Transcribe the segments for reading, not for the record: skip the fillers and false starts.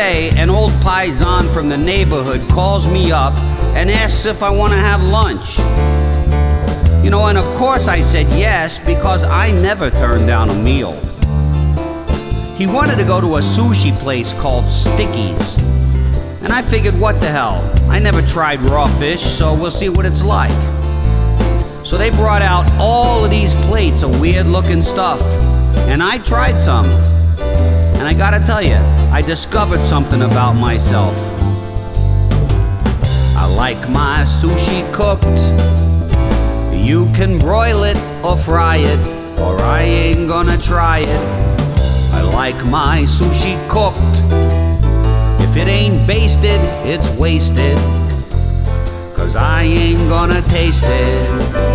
day, an old paisan from the neighborhood calls me up and asks if I want to have lunch. You know, and of course I said yes, because I never turn down a meal. He wanted to go to a sushi place called Sticky's. And I figured, what the hell? I never tried raw fish, so we'll see what it's like. So they brought out all of these plates of weird looking stuff. And I tried some. And I gotta tell you, I discovered something about myself. I like my sushi cooked. You can broil it or fry it, or I ain't gonna try it. I like my sushi cooked. If it ain't basted, it's wasted, 'cause I ain't gonna taste it.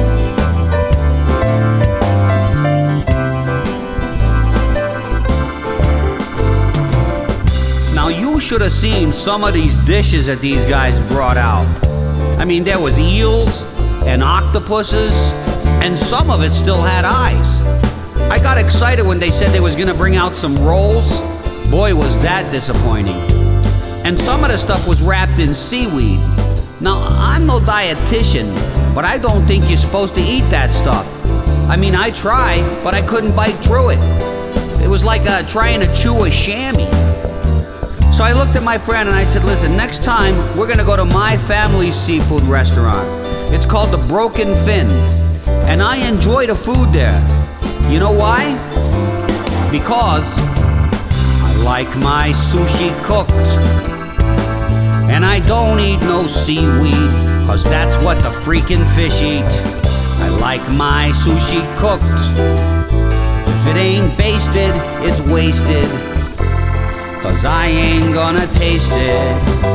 Now you should have seen some of these dishes that these guys brought out. I mean, there was eels and octopuses, and some of it still had eyes. I got excited when they said they was gonna bring out some rolls. Boy, was that disappointing. And some of the stuff was wrapped in seaweed. Now, I'm no dietitian, but I don't think you're supposed to eat that stuff. I mean, I tried, but I couldn't bite through it. It was like trying to chew a chamois. So I looked at my friend and I said, listen, next time we're gonna go to my family's seafood restaurant. It's called the Broken Fin, and I enjoy the food there. You know why? Because I like my sushi cooked. And I don't eat no seaweed, 'cause that's what the freaking fish eat. I like my sushi cooked. If it ain't basted, it's wasted, 'cause I ain't gonna taste it.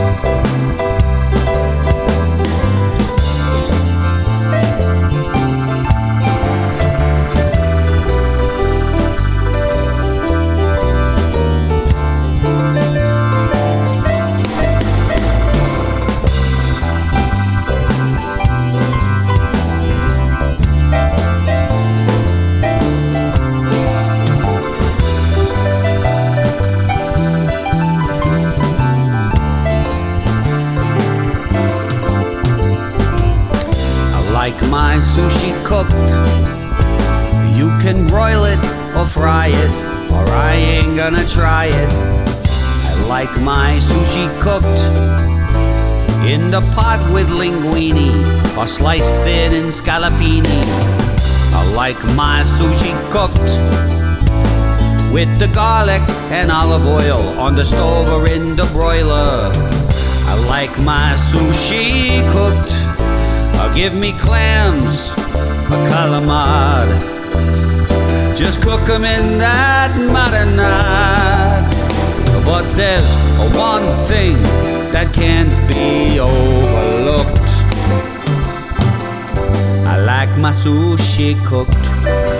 Like my sushi cooked. You can broil it or fry it, or I ain't gonna try it. I like my sushi cooked in the pot with linguine, or sliced thin in scallopini. I like my sushi cooked with the garlic and olive oil on the stove or in the broiler. I like my sushi cooked. Give me clams or calamari. Just cook them in that marinade. But there's one thing that can't be overlooked. I like my sushi cooked.